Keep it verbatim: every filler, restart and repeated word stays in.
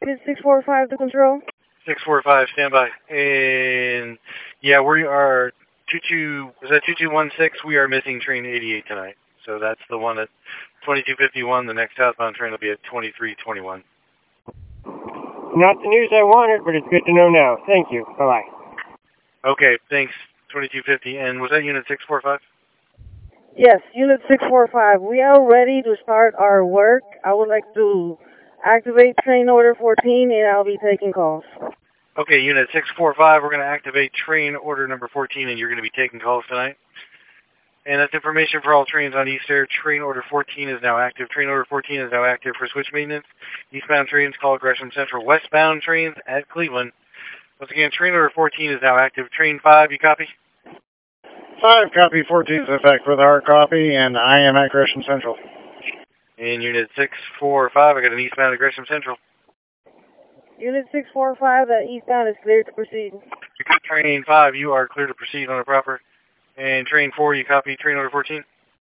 Unit six four five to control. six four five, stand by. And yeah, we are two two. Was that two two one six? We are missing train eighty-eight tonight. So that's the one at twenty-two fifty-one. The next southbound train will be at twenty-three twenty-one. Not the news I wanted, but it's good to know now. Thank you. Bye-bye. Okay, thanks. twenty-two fifty. And was that Unit six four five? Yes, Unit six four five. We are ready to start our work. I would like to activate train order fourteen, and I'll be taking calls. Okay, Unit six four five, we're going to activate train order number fourteen, and you're going to be taking calls tonight. And that's information for all trains on East Air. Train order fourteen is now active. Train order fourteen is now active for switch maintenance. Eastbound trains call Gresham Central. Westbound trains at Cleveland. Once again, train order fourteen is now active. Train five, you copy? five, copy. fourteen is in effect with our copy, and I am at Gresham Central. And Unit six four five, I got an eastbound at Gresham Central. Unit six four five, that eastbound is cleared to proceed. Train five, you are clear to proceed on a proper. And train four, you copy train order fourteen?